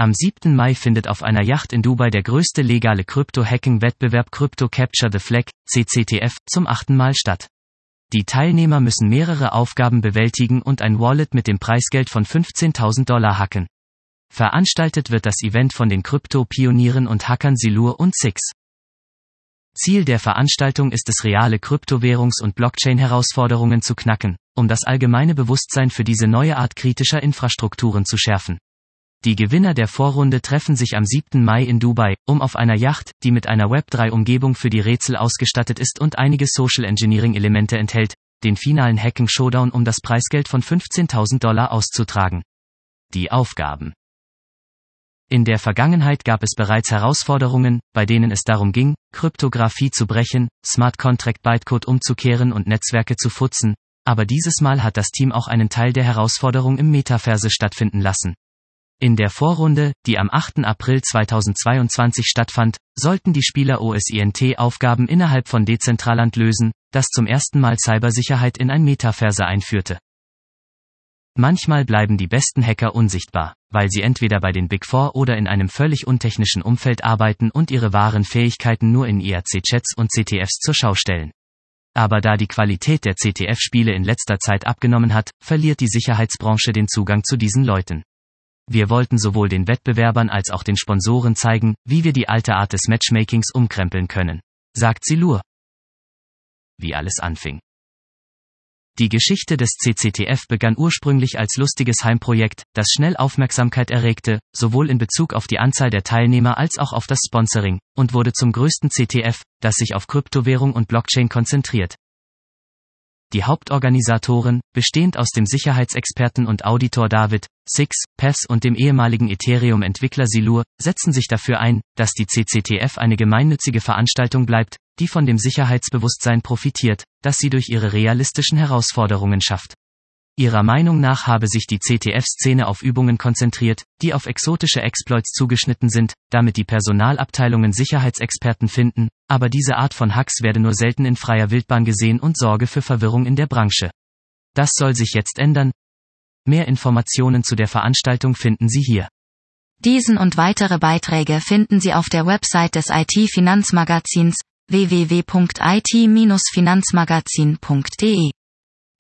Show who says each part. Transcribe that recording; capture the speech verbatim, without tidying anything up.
Speaker 1: Am siebten Mai findet auf einer Yacht in Dubai der größte legale Krypto-Hacking-Wettbewerb Crypto Capture the Flag, C C T F, zum achten Mal statt. Die Teilnehmer müssen mehrere Aufgaben bewältigen und ein Wallet mit dem Preisgeld von fünfzehntausend Dollar hacken. Veranstaltet wird das Event von den Krypto-Pionieren und Hackern Silur und Six. Ziel der Veranstaltung ist es, reale Kryptowährungs- und Blockchain-Herausforderungen zu knacken, um das allgemeine Bewusstsein für diese neue Art kritischer Infrastrukturen zu schärfen. Die Gewinner der Vorrunde treffen sich am siebten Mai in Dubai, um auf einer Yacht, die mit einer Web drei Umgebung für die Rätsel ausgestattet ist und einige Social Engineering-Elemente enthält, den finalen Hacking-Showdown um das Preisgeld von fünfzehntausend Dollar auszutragen. Die Aufgaben. In der Vergangenheit gab es bereits Herausforderungen, bei denen es darum ging, Kryptographie zu brechen, Smart Contract Bytecode umzukehren und Netzwerke zu futzen, aber dieses Mal hat das Team auch einen Teil der Herausforderung im Metaverse stattfinden lassen. In der Vorrunde, die am achten April zweitausendzweiundzwanzig stattfand, sollten die Spieler OSINT-Aufgaben innerhalb von Decentraland lösen, das zum ersten Mal Cybersicherheit in ein Metaverse einführte. Manchmal bleiben die besten Hacker unsichtbar, weil sie entweder bei den Big Four oder in einem völlig untechnischen Umfeld arbeiten und ihre wahren Fähigkeiten nur in I R C-Chats und C T Fs zur Schau stellen. Aber da die Qualität der C T F-Spiele in letzter Zeit abgenommen hat, verliert die Sicherheitsbranche den Zugang zu diesen Leuten. Wir wollten sowohl den Wettbewerbern als auch den Sponsoren zeigen, wie wir die alte Art des Matchmakings umkrempeln können, sagt Silur. Wie alles anfing. Die Geschichte des C C T F begann ursprünglich als lustiges Heimprojekt, das schnell Aufmerksamkeit erregte, sowohl in Bezug auf die Anzahl der Teilnehmer als auch auf das Sponsoring, und wurde zum größten C T F, das sich auf Kryptowährung und Blockchain konzentriert. Die Hauptorganisatoren, bestehend aus dem Sicherheitsexperten und Auditor David, Six, Pes und dem ehemaligen Ethereum-Entwickler Silur, setzen sich dafür ein, dass die C C T F eine gemeinnützige Veranstaltung bleibt, die von dem Sicherheitsbewusstsein profitiert, das sie durch ihre realistischen Herausforderungen schafft. Ihrer Meinung nach habe sich die C T F-Szene auf Übungen konzentriert, die auf exotische Exploits zugeschnitten sind, damit die Personalabteilungen Sicherheitsexperten finden, aber diese Art von Hacks werde nur selten in freier Wildbahn gesehen und sorge für Verwirrung in der Branche. Das soll sich jetzt ändern. Mehr Informationen zu der Veranstaltung finden Sie hier.
Speaker 2: Diesen und weitere Beiträge finden Sie auf der Website des I T-Finanzmagazins w w w punkt i t Bindestrich finanzmagazin punkt d e.